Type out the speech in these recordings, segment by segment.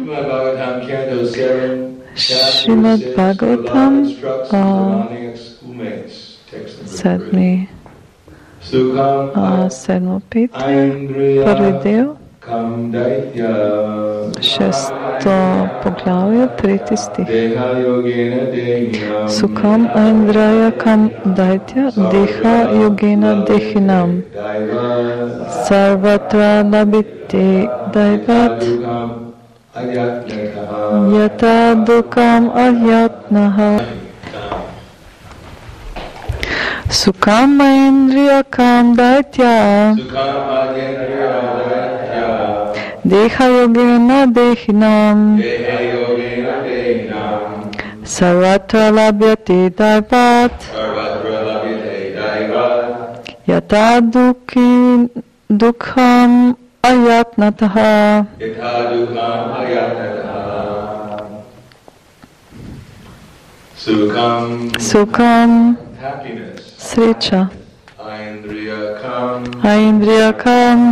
Šrimad Bhagavatam, 7. pitanje, prvi dio, 6. poglavlje, 3. stih. Sukham aindraya kam daitya deha yogena dehinam sarvatra labiti daivat yata dukam ahyatnaha. Sukham aindraya kam daitya deha yogena dehinam sarvatra labhyate daivat yata dukham ayatnataha. Sukham sreća, aindriyakam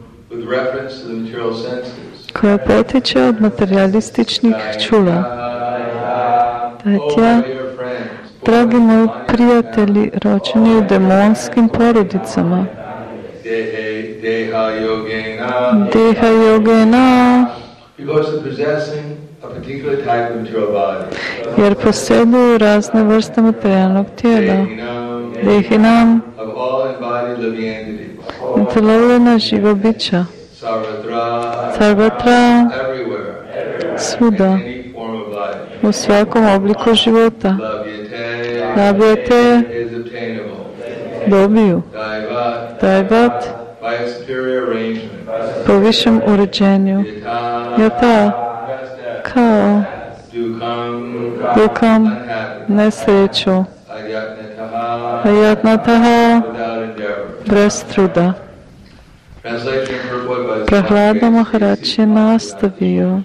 koja potiče od materialističnih čula. Tatja, dragi moji prijatelji, rođeni u demonskim porodicama, deha yogena, jer posjeduju razne vrste materijalnog tijela, dehinam, intelovljena živa bića, sarvatra, svuda, u svakom obliku života, labhyate, dobiju, daivat, po višem uređenju, yata, kao, dukam, nesreću, ayatnataha, bez truda. Prahlada Maharaj je nastavio.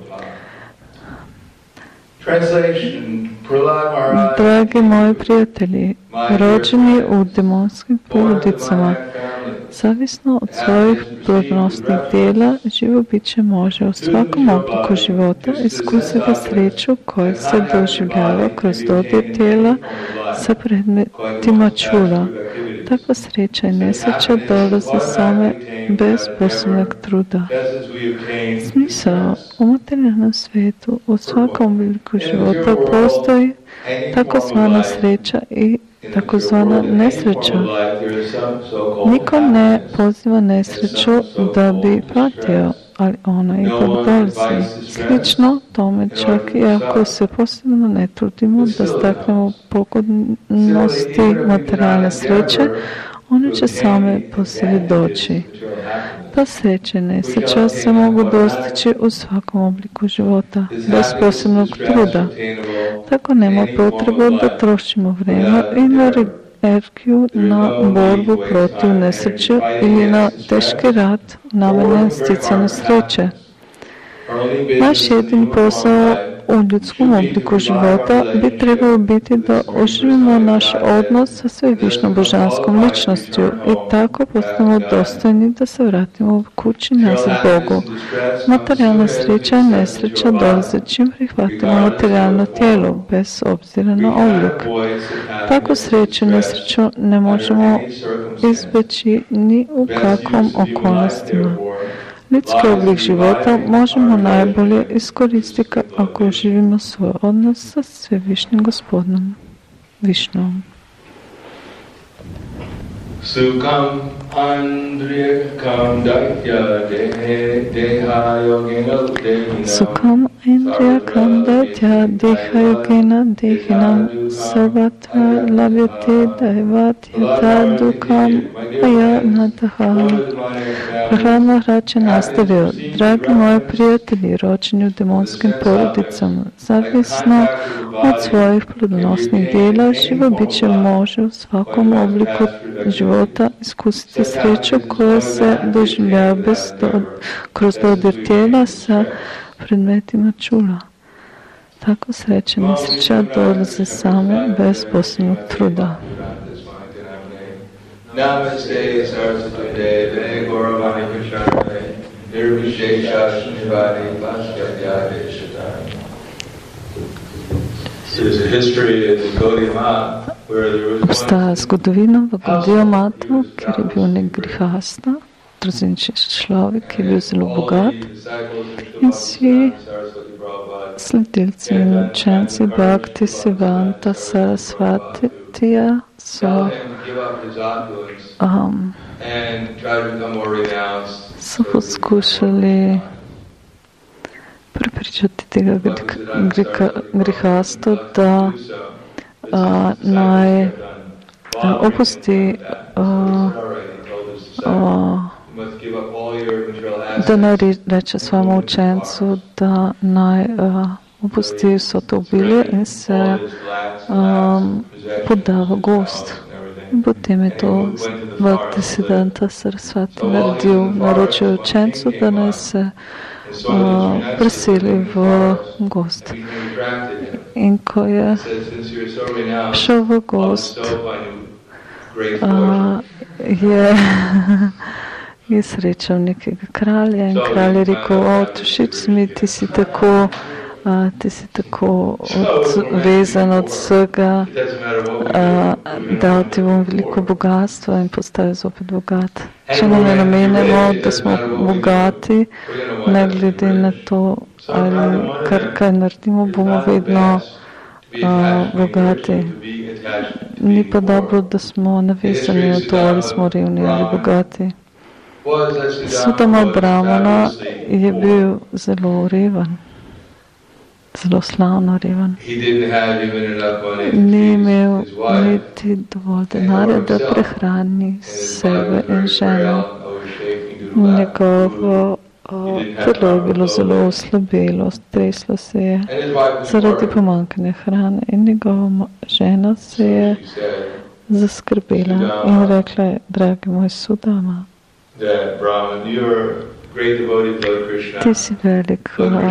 Dragi moji prijatelji, rođeni u demonskim porodicama, zavisno od svojih plodonosnih dijela, živo biće može u svakom obliku života iskusiti sreću koja se doživljava kroz dodir tijela sa predmetima čula. Takva sreća i nesreća dolaze same bez posebnog truda. Smisao u materijalnom svijetu u svakom obliku života postoji takozvana sreća i takozvana nesreća. Niko ne poziva nesreću da bi platio, ali ona ipak dolazi. Slično tome čak i ako se posebno ne trudimo da staknemo pogodnosti materijalne sreće, one će same po sebi doći. Ta sreća i nesreća se mogu dostići u svakom obliku života, bez posebnog truda. Tako nema potrebe da trošimo vrijeme i energiju na borbu protiv nesreće ili na teški rad namenjen sticanju sreće. Naš jedini posao u ljudskom obliku života bi trebalo biti da oživimo naš odnos sa svevišnjom božanskom ličnošću i tako postanemo dostojni da se vratimo kući nazad Bogu. Materijalna sreća i nesreća dolaze čim prihvatimo materijalno tijelo, bez obzira na oblik. Tako sreću i nesreću ne možemo izbjeći ni u kakvom okolnostima. Ljudski oblik života možemo najbolje iskoristiti ako živimo svoj odnos sa svevišnjim gospodinom Višnom. Sukham andriyakam daitya deha yogena dehinam Sukham andriyakam daitya deha yogena dehinam sarvatra labhyate daivat yata dukam ayatnataha. Prahlad Maharaj je nastavio. Dragi moji prijatelji, rođeni u demonskim porodicama, zavisno od svojih plodonosnih dijela, živo biće može u svakom obliku života iskusiti sreću koja se doživljava kroz dodir tijela sa predmetima čula. Tako sreća i nesreća dolaze same bez posebnog truda. Namaste Saraswati Deve Gauravani Pracharane Obstaja zgodovina v Gaudiya Matu, kjer je bil nek grihasta, različen človek, ki je bil zelo bogat in si sledilci in učenci Bhakti Siddhanta Sarasvatija so poskušali prepričati tega grihasto, da naj opusti da naj reče svojemu učencu, da naj opusti vso to obilje in se poda v gozd. In potem je to Bhakti Siddhanta Sarasvati naročil učencu, da naj se preseli v gozd. In ko je šel v gozd, je srečal nekega kralja in kralj je rekel, všeč si mi, ti si tako odvezan od vsega, dal ti bom veliko bogatstva in postal zopet bogat. Če nam je namenjeno, da smo bogati, ne glede na to, ali kaj naredimo, bomo vedno bogati. Ni pa dobro, da smo navezani na to, ali smo revni ali bogati. Sudama Brahmana je bil zelo reven, zelo slavno reven. Ni imel niti dovolj denarja, da prehrani sebe in ženo. Njegovo telo je bilo zelo oslabelo, streslo se je zaradi pomanjkanja hrane in njegova žena se je zaskrbela in rekla je, dragi moj Sudama, ti si velik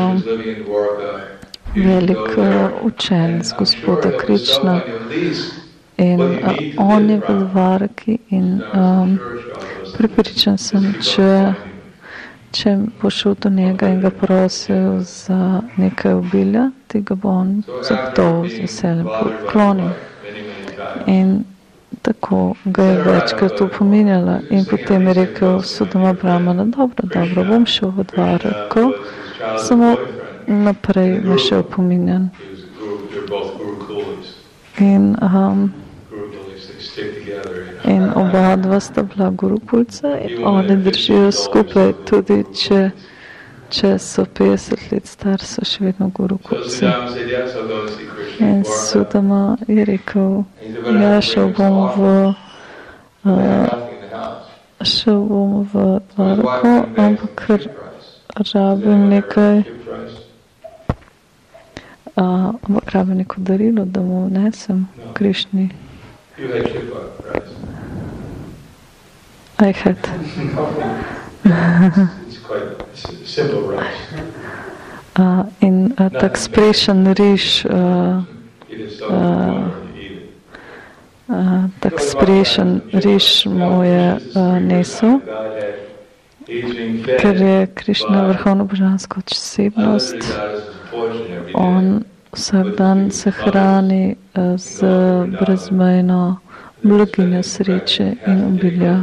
učenec gospoda Krišna in on je v Dvaraki in prepričan sem, če bo šel do njega in ga prosil za nekaj obilja, ti ga bo on zagotovo z veseljem poklonil. In tako ga je večkrat upominjala in potem je rekel Sudama Brahmana, dobro, bom šel v Dvarako, samo naprej me še opominjan. In oba dva sta bila gurukulca in oni držijo skupaj, tudi če so 50 let star, so še vedno gurukulci. In Sudama je rekel, ja, šel bom v Dvarako, ampak rabim neko darilo, da mu nesem Krišni. I had. It's quite simple rice. In tak sprešen riž, tak sprešen riž mu je nesel, ker je Krišna vrhovna božanska osebnost. On vsak dan se hrani z brezmejno blaginjo sreče in obilja.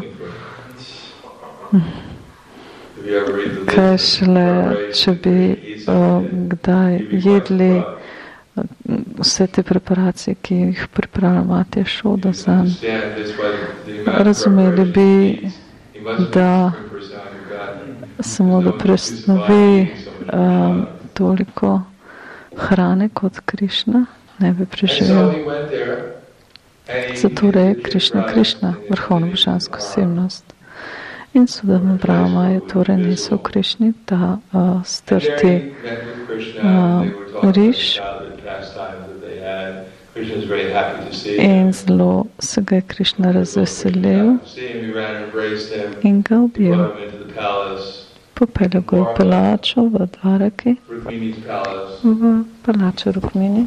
Kaj šele, če bi kdaj jedli vse te preparacije, ki jih pripravlja Mati Jašoda zanj. Razumeli bi, da samo da presnovi toliko hrane kot Krišna, ne bi preživel. Zato je Krišna, vrhovna božanska osebnost. In Sudama Brahma je torej nesel Krišni ta strti riž in zelo se ga je Krišna razveselil in ga objel. Popeljal ga v palačo v Dvaraki, v palačo Rukmini.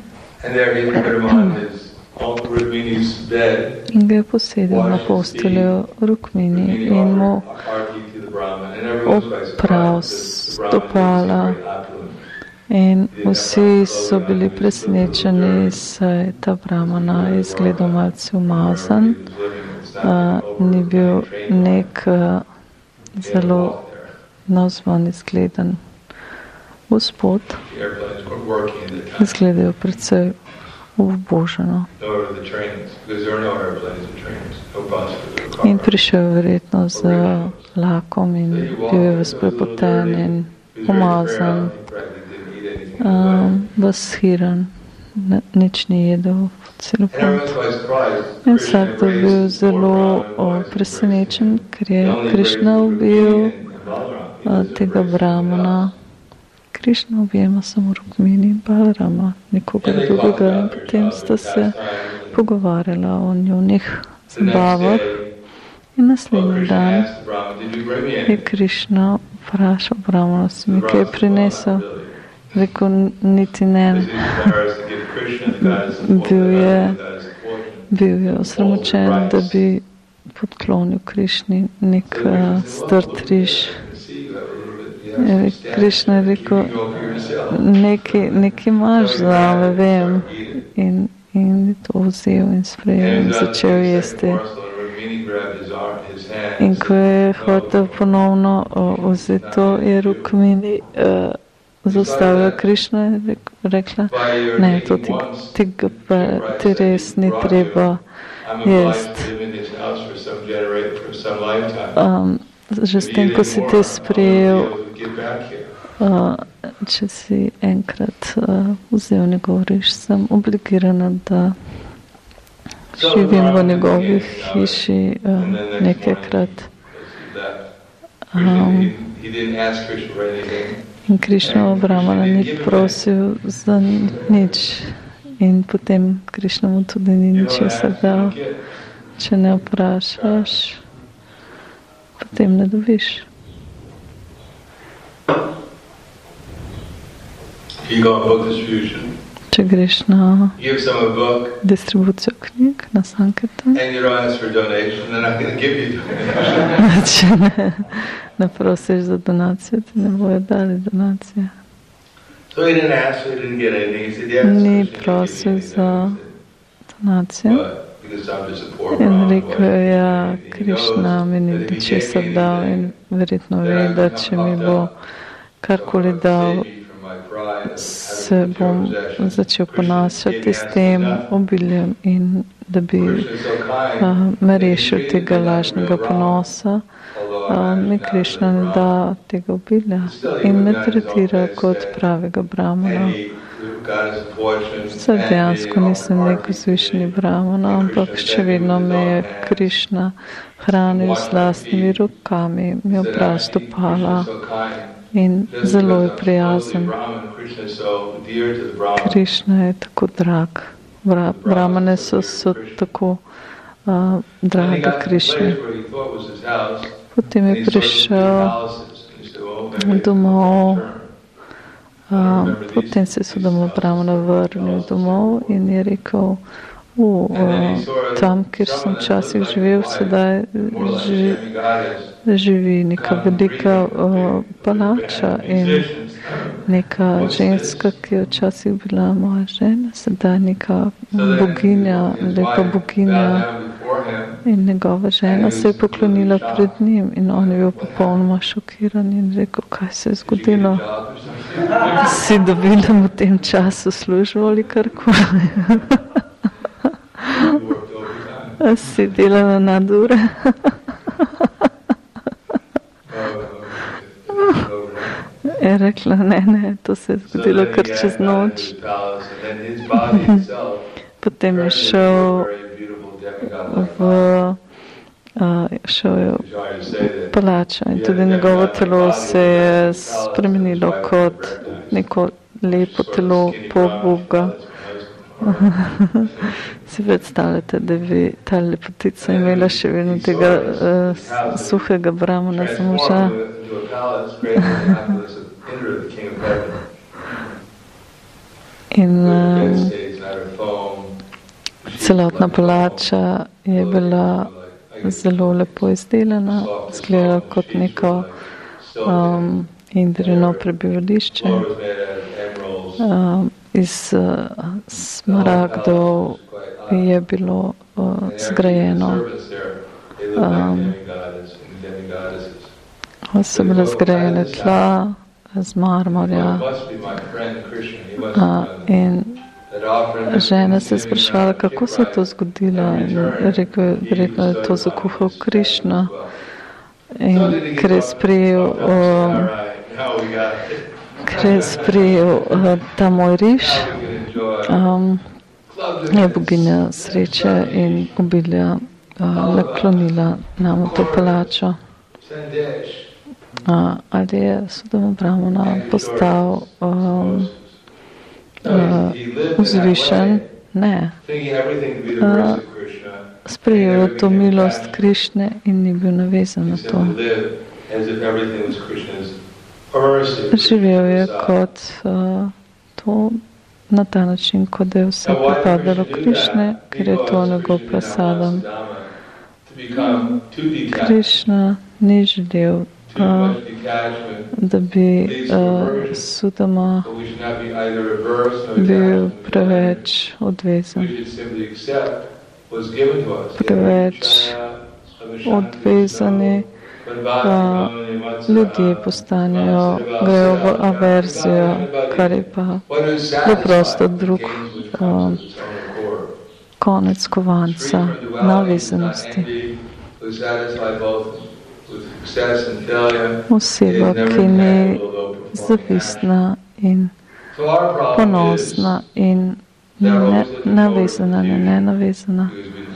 In ga je posedel na posteljo Rukmini in mu opral stopala in vsi so bili presenečeni, saj ta brahmana je izgledal malce umazan, ni bil nek zelo navzven izgleden gospod, izgledajo predvsej uboženo. In prišel verjetno z lakom in bil je vzprepoten in umazan, vzhiran, nič ni jedel celo pot. In vsakdo je bil zelo presenečen, ker je Krišna ubil tega brahmana. Krišna objema samo Rukmini in Balarama, nikogar drugega, in potem sta se pogovarjala o njunih zabavah. In naslednji dan je Krišna vprašal brahmana, si mi kaj prinesel? Rekel, niti ne. Bil je osramočen, da bi podklonil Krišni nek strt riž. Krišna je rekel, nekaj imaš zame, vem. In je to vzel in sprejel in začel jesti. In ko je hotel ponovno vzeti to, je Rukmini zaustavila Krišna in rekla, ne, to ti res ni treba jesti. Že s tem, ko si te sprejel, če si enkrat vzel njegov riž, sem obligirana, da živim v njegovi hiši nekajkrat. In Krišna brahmana ni prosil za nič. In potem Krišna mu tudi ni ničesar dal. Če ne vprašaš, potem ne dobiš. Če greš na distribucijo knjig, na Sankirtan, če ne prosiš za donacijo, ti ne bojo dali donacije. Ni prosil za donacijo in rekel, ja, Krišna mi ni ničesar dal in verjetno ve, da če mi bo karkoli dal, se bom začel ponašati s tem obiljem in da bi me rešil tega lažnega ponosa. Mi Krišna ne da tega obilja in me tretira kot pravega brahmana. Vse dejansko nisem nek vzvišeni brahmana, ampak še vedno me je Krišna hranil z lastnimi rokami, mi je obral stopala in zelo je prijazen. Krišna je tako drag. Brahmane so tako drage Krišne. Potem je prišel domov, potem se je doma brahmana vrnil domov in je rekel, tam, kjer sem včasih živel, sedaj živi neka velika palača in neka ženska, ki je včasih bila moja žena, sedaj neka boginja, lepa boginja in njegova žena se je poklonila pred njim in on je bil popolnoma šokiran in rekel, kaj se je zgodilo? Si dobila v tem času službo ali karkoli? Si delala nadure? Je rekla, ne, to se je zgodilo kar čez noč. Potem je šel v palačo in tudi njegovo telo se je spremenilo kot neko lepo telo Boga. Si predstavljate, da bi ta lepotica imela še vedno tega suhega brahmana za moža. In celotna palača je bila zelo lepo izdelana, izgleda kot neko Indrino prebivališče. Iz smaragdov je bilo zgrajeno. So bile zgrajene tla z marmorja. In žena se je spraševala, kako se je to zgodilo. In rekel je, verjetno je to zakuhal Krišna. In ker je sprejel ta moj riž, je boginja sreče in obilja naklonila nam to palačo. Ali je Sudama Brahmana postal vzvišen? Ne. Sprejel je to milost Krišne in ni bil navezan na to. Živel je kot to na ta način, kot da je vse pripadalo Krišne, ker je to njegov prasadam. Krišna ni želel, da bi Sudama bil preveč odvezan. Preveč odvezani ljudje postanejo, grejo v averzijo, kar je pa preprosto drug konec kovanca navezanosti. Oseba, ki ni zavistna in ponosna in navezana, nenavezana,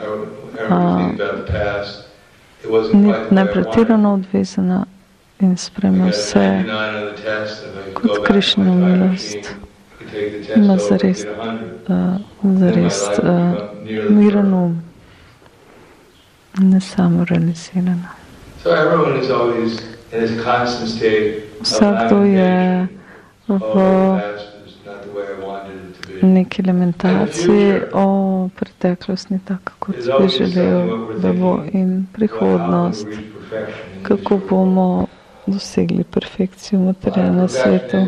ne pretirano odvezana in spremlja vse kot Krišna milost. Ima zares miren um, ne samo realizirana. Vsakdo je v neki lamentaciji o preteklosti, tako kot bi želel, da bo in prihodnost, kako bomo dosegli perfekcijo v materialnem svetu.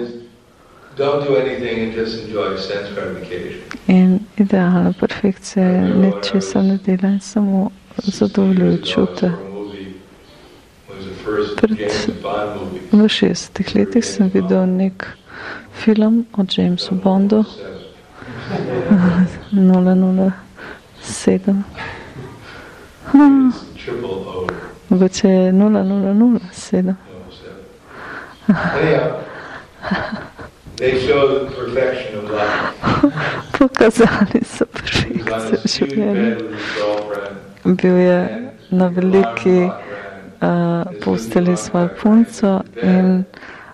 In idealna perfekcija je ničesar ne dela in samo zadovoljuje čute. V 60 letih sem videl nek film o Jamesu Bondu 007. Mogoče je 0007. Pokazali so perfekcijo življenja. Bil je na veliki posteli svojo punco in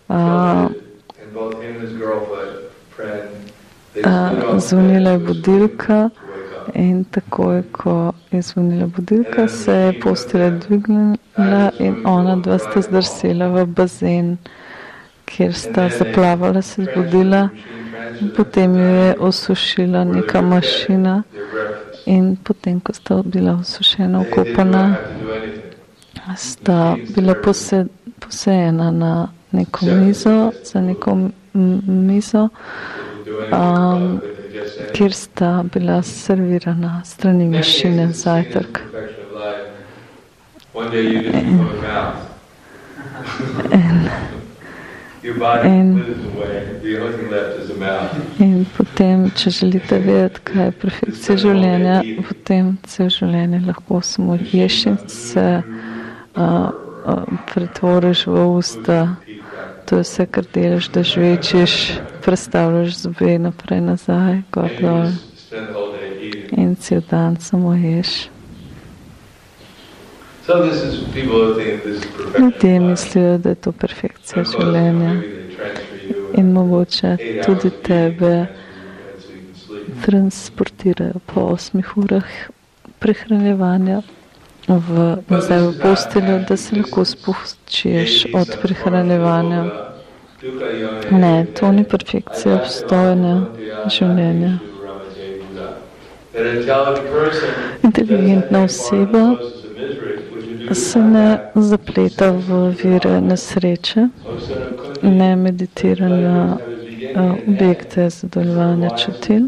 zvonila je budilka in takoj, ko je zvonila budilka, se je postelja dvignila in ona dva sta zdrsela v bazen, kjer sta zaplavala, se zbudila. Potem jo je osušila neka mašina in potem, ko sta bila osušena, okopana, sta bila posejena na neko mizo, za neko mizo, kjer sta bila servirana strani mašine zajtrk. In potem, če želite vedeti, kaj je perfekcija življenja, potem cel življenje lahko samo ješ in se pretvoriš v usta. To je vse, kar delaš, da žvečiš, prestavljaš zobe naprej, nazaj, gor dol in cel dan samo ješ. Ljudje mislijo, da je to perfekcija življenja in mogoče tudi tebe transportirajo po 8 urah prehranjevanja nazaj v posteljo, da se lahko spuščiš od prehranjevanja. Ne, to ni perfekcija obstojne življenja. Inteligentna oseba se ne zapleta v vire nesreče, ne meditira na objekte zadovoljevanja čutil.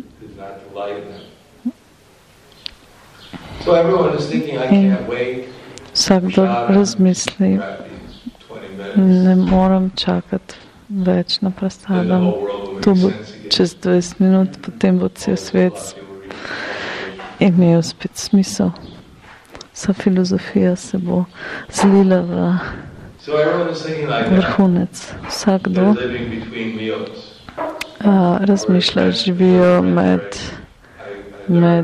In vsakdo razmisli, ne moram čakati več na prasadam, to bo čez 20 minut, potem bo cel svet imel spet smisel. Vsa filozofija se bo zlila v vrhunec. Vsakdo razmišlja, živijo med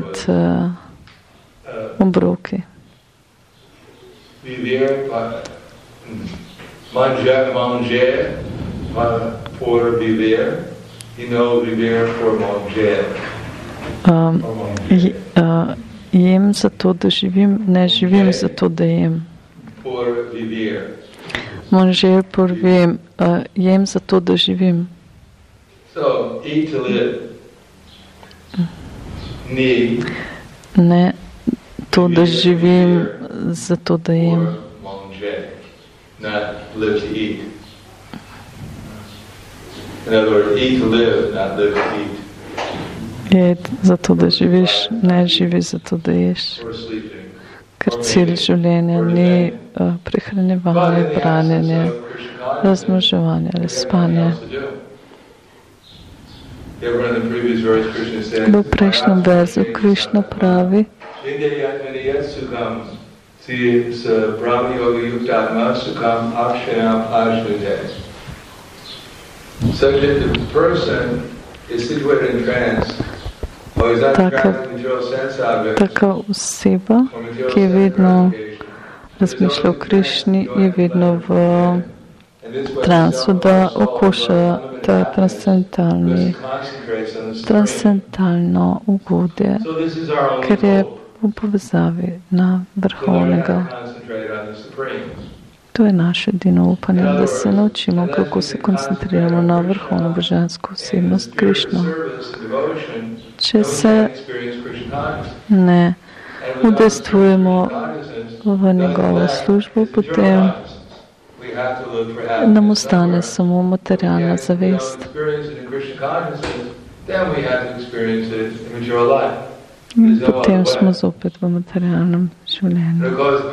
obroki. Jem zato, da živim, ne živim zato, da jem. Manger pour vivre, jem zato, da živim. Ne to, da živim zato, da jem. Jed zato, da živiš, ne živi zato, da ješ. Ker cilj življenja ni prehranjevanje, branjenje, razmnoževanje ali spanje. V prejšnjem verzu Krišna pravi, taka oseba, ki je vedno razmišlja o Krišni, je vedno v transu, da okuša ta transcendentalno ugodje, ker je v povezavi na vrhovnega. To je naše edino upanje, da se naučimo, kako se koncentriramo na vrhovno božansko osebnost Krišno. Če se ne udejstvujemo v njegovo službo, potem nam ostane samo materialna zavest. In potem smo zopet v materialnem življenju.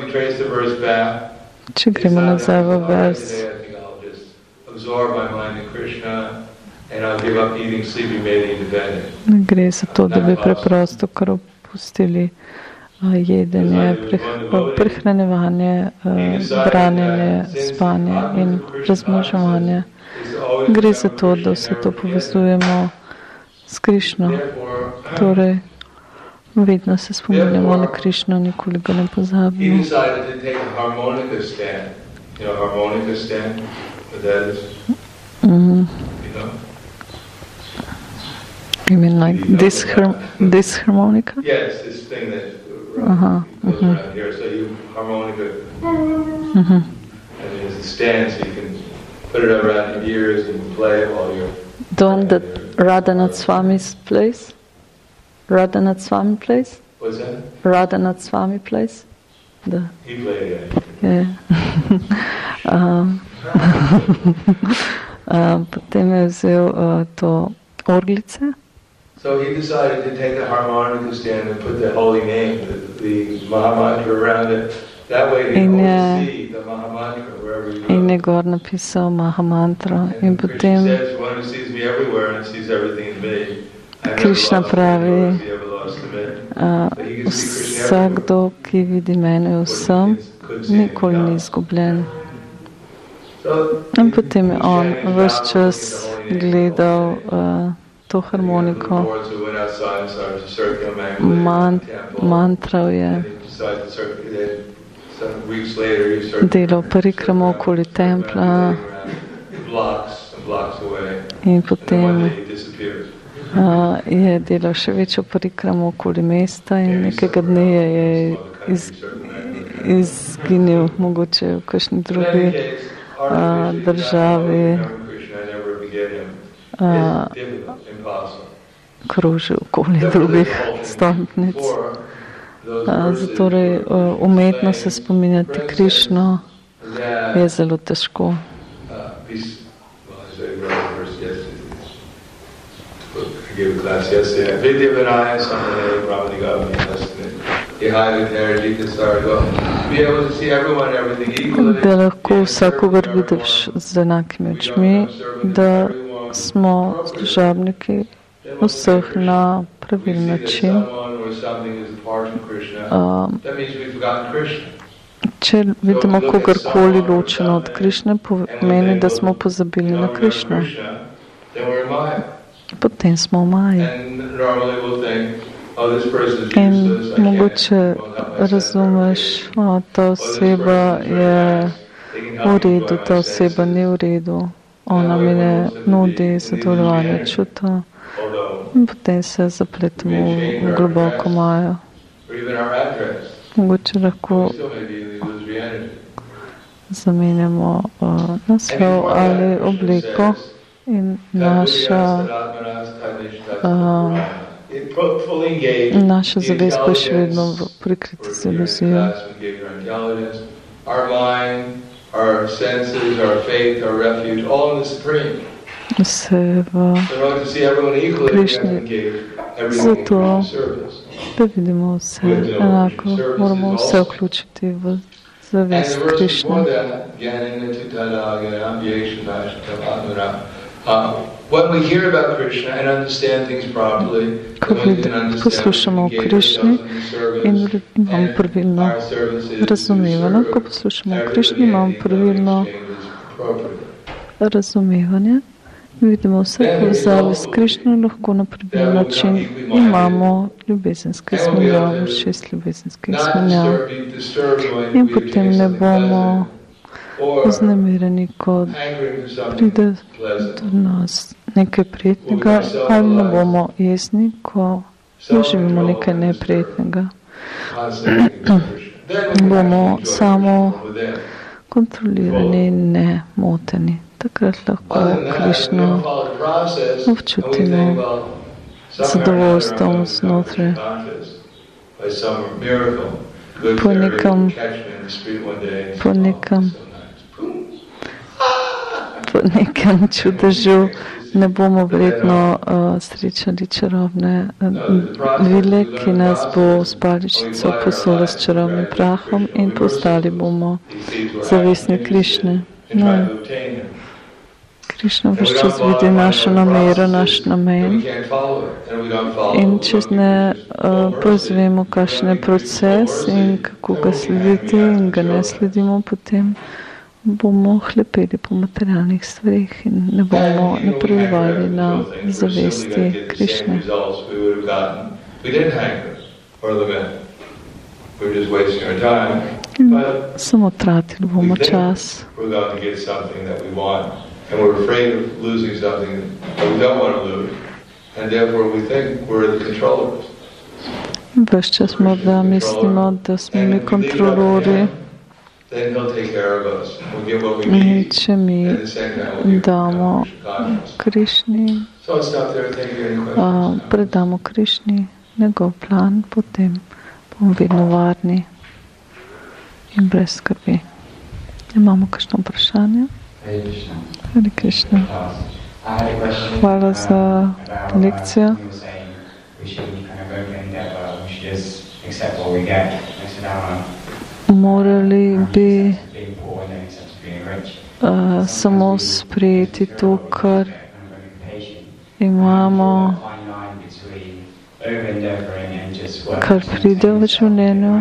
Če gremo nazaj v vers, gre za to, da bi preprosto kar opustili jedenje, prehranjevanje, branjenje, spanje in razmnoževanje. Gre za to, da vse to povezujemo s Krišno. Torej, vedno se spominjamo na Krišno, nikoli ga ne pozabimo. You mean like this harmonica? Yes, this thing that goes around here. So you harmonica, and there's a stand, so you can put it around your ears and play it while you're. The one that Radhanath Swami plays? Radhanath Swami plays? What's that? Radhanath Swami plays? He played it. Yeah. Potem je vzel to orglice. So he decided to take the harmonica stand and put the holy name, the Mahamantra around it. That way they can see the Mahamantra wherever you go. In je gor napisal Mahamantra. In potem Krišna pravi, vsakdo, ki vidi mene vsem, nikoli ni izgubljen. In potem je on ves čas gledal to harmoniko, mantral je, delal parikramo okoli templa in potem je delal še večjo parikramo okoli mesta in nekega dne je izginil mogoče v kakšni drugi državi, krožil okoli drugih stolpnic. Zatorej umetno se spominjati Krišno je zelo težko. Da lahko vsakogar vidiš z enakimi očmi, da smo služabniki vseh na pravilen način. Če vidimo kogarkoli ločeno od Krišne, pomeni, da smo pozabili na Krišno. Potem smo v Maji. In mogoče razumeš, ta oseba je v redu, ta oseba ni v redu, ona mi ne nudi zadovoljevanja čuta. In potem se zapletemo v globoko Majo. Mogoče lahko zamenjamo naslov ali obliko in naša zavest pa je še vedno prikrita z iluzijo. Vse v Krišni. Zato, da vidimo vse enako, moramo vse vključiti v zavest Krišne. Ko poslušamo o Krišni in imamo pravilno razumevanje, ko poslušamo o Krišni, imamo pravilno razumevanje, vidimo vse povezave s Krišno, lahko na pravilen način imamo ljubezenske izmenjave, 6 ljubezenskih izmenjav. In potem ne bomo vznemirjeni, ko pride do nas nekaj prijetnega, ali ne bomo jezni, ko doživimo nekaj neprijetnega. Bomo samo kontrolirani in nemoteni. Takrat lahko Krišno občutimo zadovoljstvo znotraj. Po nekem čudežu ne bomo verjetno srečali čarobne vile, ki nas bo s paličico posula s čarobnim prahom in postali bomo zavestni Krišne. Ne. Krišna vse čas vidi našo namero, naš namen. In če ne pozvemo, kakšen je proces in kako ga slediti in ga ne sledimo, potem bomo hlepeli po materialnih stvarih in ne bomo napredovali na zavesti Krišne. Samo tratili bomo čas. And we're afraid of losing something that we don't want to lose, and therefore we think we're the controllers. Ves čas morda mislimo, da smo mi kontrolori. In če mi damo Krišni, predamo Krišni njegov plan, potem bomo vedno varni in brez skrbi. Imamo kakšno vprašanje? Hare Krishna. Hvala za lekcijo. Morali bi samo sprejeti to, kar imamo, kar pride v življenju.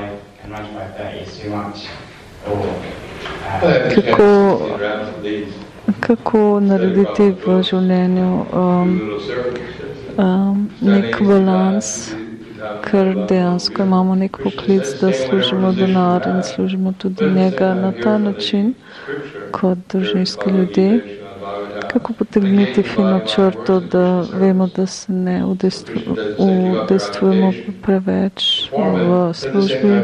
Kako narediti v življenju nek balans, ker dejansko imamo nek poklic, da služimo denar in služimo tudi njega na ta način, kot družinski ljudje. Kako potegniti fino črto, da vemo, da se ne udejstvujemo preveč v službi.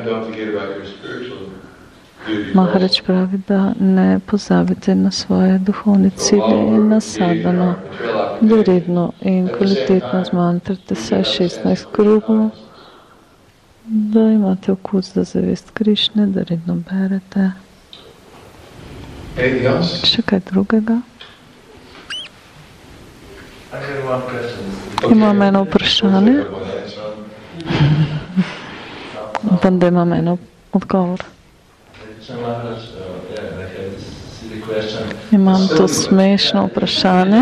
Maharaj pravi, da ne pozabite na svoje duhovne cilje in na sadhano, da redno in kvalitetno zmantrate vsaj 16 krogov, da imate okus za zavest Krišne, da redno berete. Še kaj drugega? Imam eno vprašanje. Upam, da imam eno odgovor. Imam to smešno vprašanje.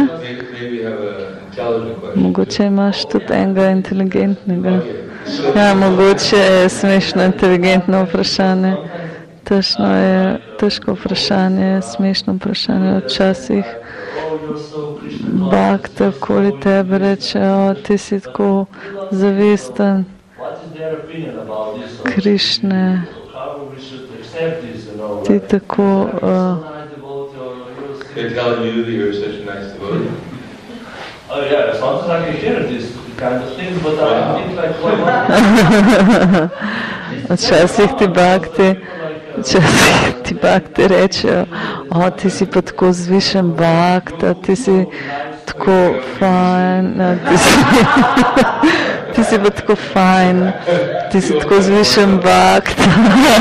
Mogoče imaš tudi enega inteligentnega. Ja, mogoče je smešno inteligentno vprašanje. Težko je težko vprašanje, smešno vprašanje. Včasih Bhakta okoli tebe rečejo, ti si tako zavesten Krišne, ti tako včasih ti Bhakti rečejo, ti si pa tako zvišen Bhakta, ti si tako fajn, ti si pa tako fajn, ti si tako zvišen Bhakta.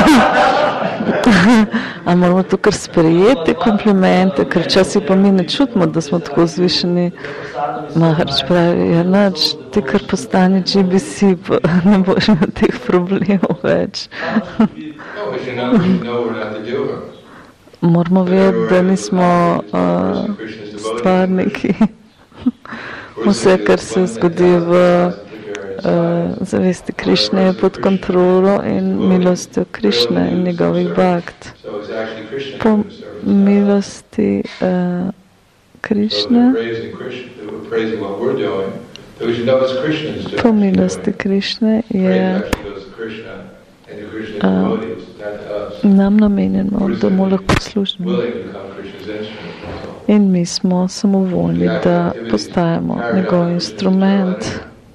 A moramo to kar sprejeti komplimente, ker včasih pa mi ne čutimo, da smo tako zvišeni. Maharaj pravi, ja nač, ti kar postani GBC, pa ne boš imel teh problemov več. Moramo vedeti, da nismo stvarniki. Vse, kar se zgodi v zavesti Krišne, je pod kontrolo in milostjo Krišne in njegovih bhakt. Po milosti Krišne, po milosti Krišne je nam namenjeno, da mu lahko služimo. In mi smo samovoljni, da postajamo njegov instrument,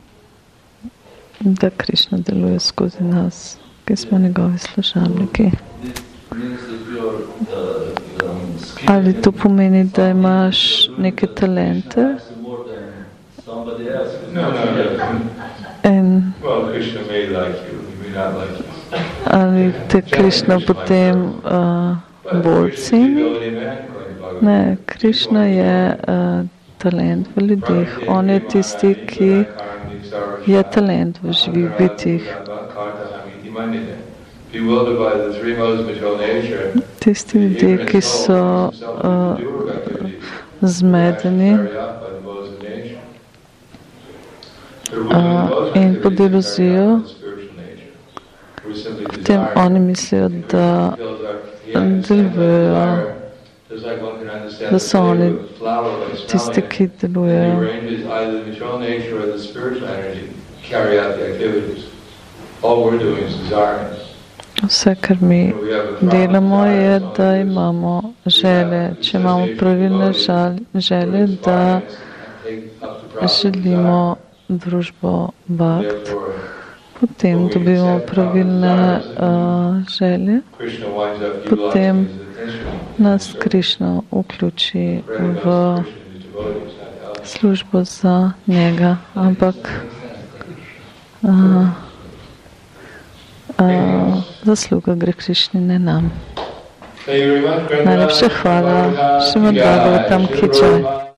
da Krišna deluje skozi nas, ki smo njegovi služabniki. Ali to pomeni, da imaš neke talente? In ali te Krišna potem bolj ceni? Ne, Krišna je talent v ljudeh. On je tisti, ki je talent v živih bitjih. Tisti ljudje, ki so zmedeni in pod iluzijo, potem oni mislijo, da delujejo, da so oni tisti, ki delujejo. Vse, kar mi delamo, je, da imamo želje. Če imamo pravilne želje, da želimo družbo bhakt, potem dobimo pravilne želje, potem nas Krišna vključi v službo za njega, ampak zasluga gre Krišni, ne nam. Najlepša hvala. Šrimad Bhagavatam ki jai.